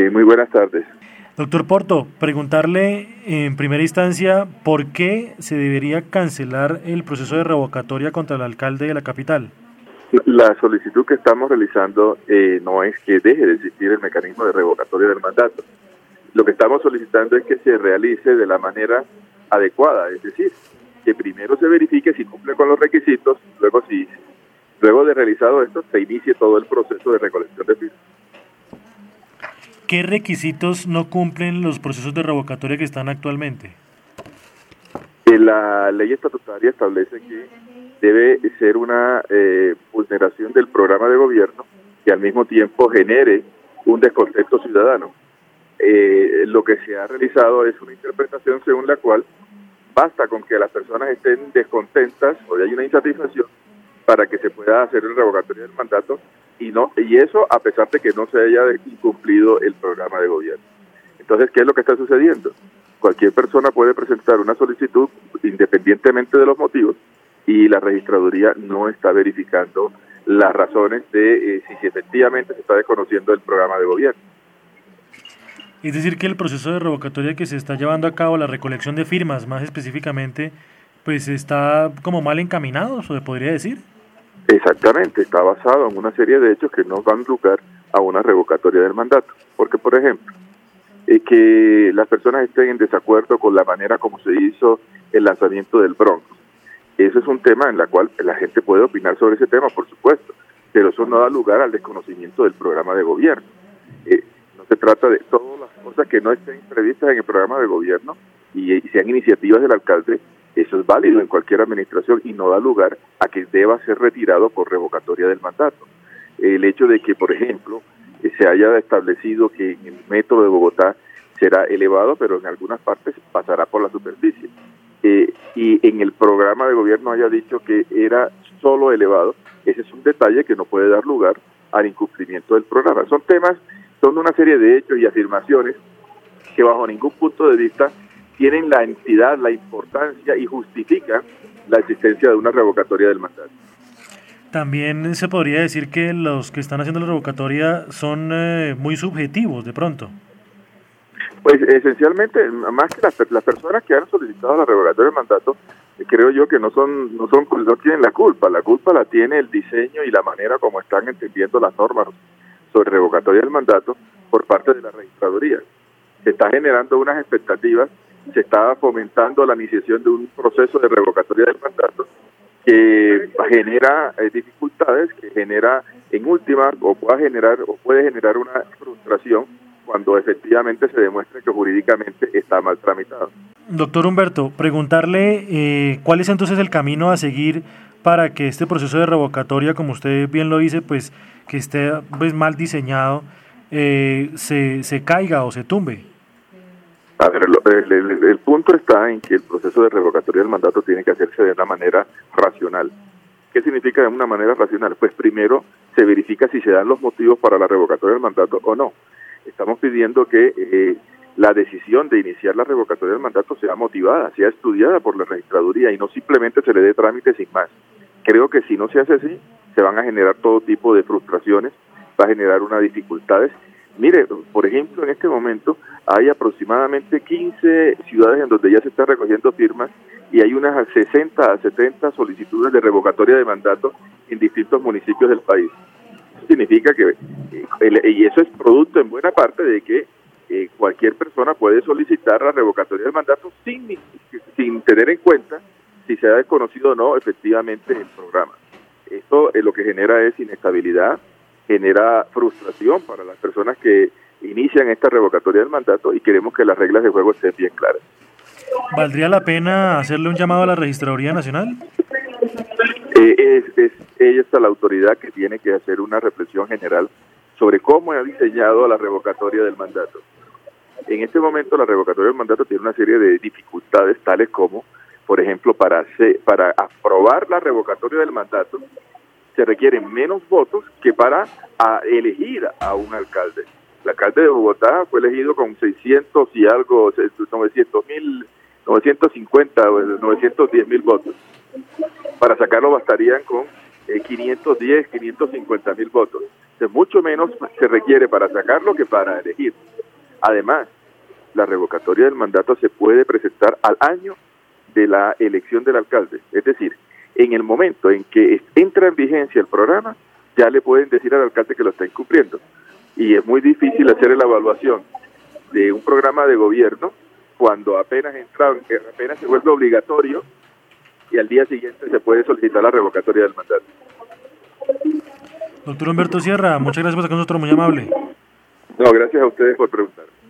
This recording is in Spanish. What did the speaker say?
Muy buenas tardes. Doctor Porto, preguntarle en primera instancia por qué se debería cancelar el proceso de revocatoria contra el alcalde de la capital. La solicitud que estamos realizando no es que deje de existir el mecanismo de revocatoria del mandato. Lo que estamos solicitando es que se realice de la manera adecuada, es decir, que primero se verifique si cumple con los requisitos, luego de realizado esto, se inicie todo el proceso de recolección de firmas. ¿Qué requisitos no cumplen los procesos de revocatoria que están actualmente? La ley estatutaria establece que debe ser una vulneración del programa de gobierno que al mismo tiempo genere un descontento ciudadano. Lo que se ha realizado es una interpretación según la cual basta con que las personas estén descontentas o hay una insatisfacción para que se pueda hacer el revocatorio del mandato y eso a pesar de que no se haya incumplido el programa de gobierno. Entonces, ¿qué es lo que está sucediendo? Cualquier persona puede presentar una solicitud independientemente de los motivos y la registraduría no está verificando las razones de si efectivamente se está desconociendo el programa de gobierno. Es decir, que el proceso de revocatoria que se está llevando a cabo, la recolección de firmas más específicamente, pues está como mal encaminado, ¿se podría decir? Exactamente, está basado en una serie de hechos que no dan lugar a una revocatoria del mandato. Porque, por ejemplo, que las personas estén en desacuerdo con la manera como se hizo el lanzamiento del Bronx. Eso es un tema en el cual la gente puede opinar sobre ese tema, por supuesto, pero eso no da lugar al desconocimiento del programa de gobierno. No se trata de todas las cosas que no estén previstas en el programa de gobierno y sean iniciativas del alcalde. Eso es válido en cualquier administración y no da lugar a que deba ser retirado por revocatoria del mandato. El hecho de que, por ejemplo, se haya establecido que el metro de Bogotá será elevado, pero en algunas partes pasará por la superficie. Y en el programa de gobierno haya dicho que era solo elevado, ese es un detalle que no puede dar lugar al incumplimiento del programa. Son una serie de hechos y afirmaciones que bajo ningún punto de vista tienen la entidad, la importancia y justifican la existencia de una revocatoria del mandato. También se podría decir que los que están haciendo la revocatoria son muy subjetivos de pronto. Pues esencialmente, más que las personas que han solicitado la revocatoria del mandato, creo yo que no tienen la culpa la tiene el diseño y la manera como están entendiendo las normas sobre revocatoria del mandato por parte de la registraduría. Se está generando unas expectativas, se está fomentando la iniciación de un proceso de revocatoria del mandato que genera dificultades, que genera en última puede generar una frustración cuando efectivamente se demuestre que jurídicamente está mal tramitado. Doctor Humberto, preguntarle cuál es entonces el camino a seguir para que este proceso de revocatoria, como usted bien lo dice, pues que esté pues, mal diseñado, se caiga o se tumbe. A ver, el punto está en que el proceso de revocatoria del mandato tiene que hacerse de una manera racional. ¿Qué significa de una manera racional? Pues primero se verifica si se dan los motivos para la revocatoria del mandato o no. Estamos pidiendo que la decisión de iniciar la revocatoria del mandato sea motivada, sea estudiada por la registraduría y no simplemente se le dé trámite sin más. Creo que si no se hace así, se van a generar todo tipo de frustraciones, va a generar unas dificultades. Mire, por ejemplo, en este momento hay aproximadamente 15 ciudades en donde ya se está recogiendo firmas y hay unas 60 a 70 solicitudes de revocatoria de mandato en distintos municipios del país. Eso significa que, y eso es producto en buena parte de que cualquier persona puede solicitar la revocatoria del mandato sin tener en cuenta si se ha desconocido o no efectivamente el programa. Esto lo que genera es inestabilidad, genera frustración para las personas que inician esta revocatoria del mandato y queremos que las reglas de juego estén bien claras. ¿Valdría la pena hacerle un llamado a la Registraduría Nacional? Ella es la autoridad que tiene que hacer una reflexión general sobre cómo ha diseñado la revocatoria del mandato. En este momento la revocatoria del mandato tiene una serie de dificultades tales como, por ejemplo, para aprobar la revocatoria del mandato se requieren menos votos que para elegir a un alcalde. El alcalde de Bogotá fue elegido con 600 y algo, 950 o 910.000 votos. Para sacarlo bastarían con 510, 550.000 votos. Entonces, mucho menos se requiere para sacarlo que para elegir. Además, la revocatoria del mandato se puede presentar al año de la elección del alcalde. Es decir, en el momento en que entra en vigencia el programa, ya le pueden decir al alcalde que lo está incumpliendo. Y es muy difícil hacer la evaluación de un programa de gobierno cuando apenas se vuelve obligatorio y al día siguiente se puede solicitar la revocatoria del mandato. Doctor Humberto Sierra, muchas gracias por estar con nosotros, muy amable. No, gracias a ustedes por preguntar.